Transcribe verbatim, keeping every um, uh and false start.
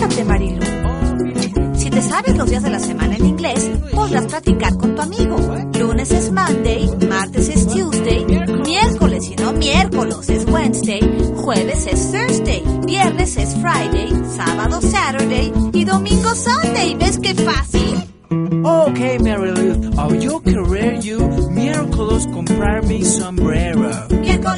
Fíjate, Marilu. Si te sabes los días de la semana en inglés, podrás practicar con tu amigo. Lunes es Monday, martes es Tuesday, miércoles y no miércoles es Wednesday, jueves es Thursday, viernes es Friday, sábado Saturday y domingo Sunday. ¿Ves qué fácil? Okay, Marilu, oh, yo querer you miércoles comprar mi sombrero. Miércoles